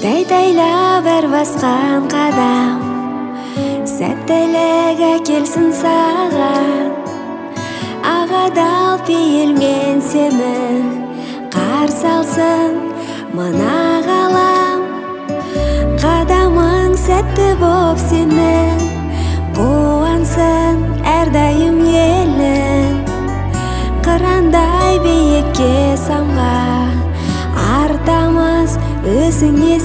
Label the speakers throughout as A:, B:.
A: Тәйтәйлә бер басқан қадам, сәттілігі келсін саған. Ағадал пейілмен сені қарсы алсын мына ғалам. Қадамың сәтті боп сенің, қуансын әрдайым елің. Қырандай биікке самға, артамыз өзіңе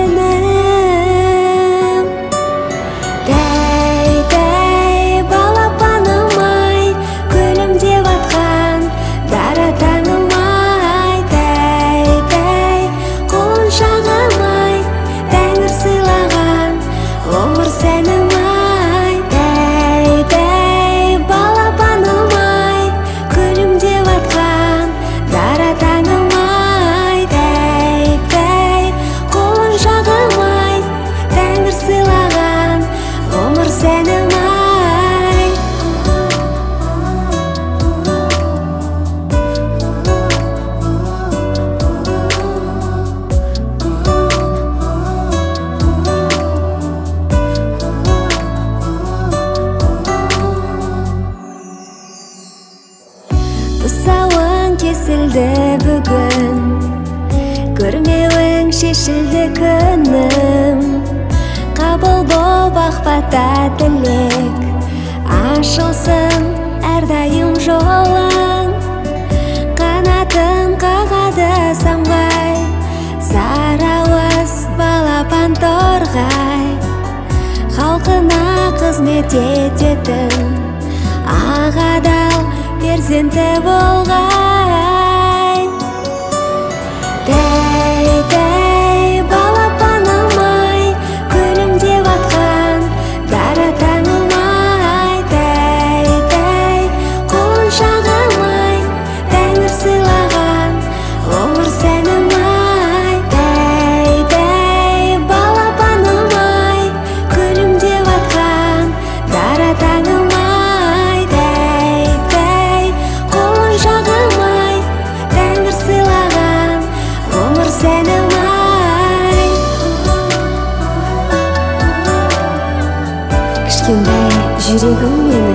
A: сенім. Тәй-тәй балапаным-ай, күлімдеп атқан дара таңым-ай. Тәй-тәй құлыншағым-ай, тәңір сыйлаған ғұмыр сәнім-ай. Тәй-тәй балапаным-ай, күлімдеп атқан дара таңым-ай. Тәй-тәй құлыншағым-ай, тәңір сыйлаған ғұмыр сәнім-ай. Тұсауың кесілді бүгін, көрмеуің шешілді күнім. Қабыл боп ақпата тілек, ашылсын әрдайым жолың. Қанатын қағады самғай, сарауыз балапан торғай. Халқына қызмет ететін ағадал перзенті болғай. Тәй-тәй балапаным-ай, күлімдеп атқан дара таңым-ай. Тәй-тәй құлыншағым-ай, тәңір сыйлаған ғұмыр сәнім-ай. Тәй-тәй балапаным-ай, күлімдеп атқан дара таңым-ай. Тәй-тәй құлыншағым-ай, тәңір сыйлаған ғұмыр сәнім-ай. Кішкентай жүрегім менің,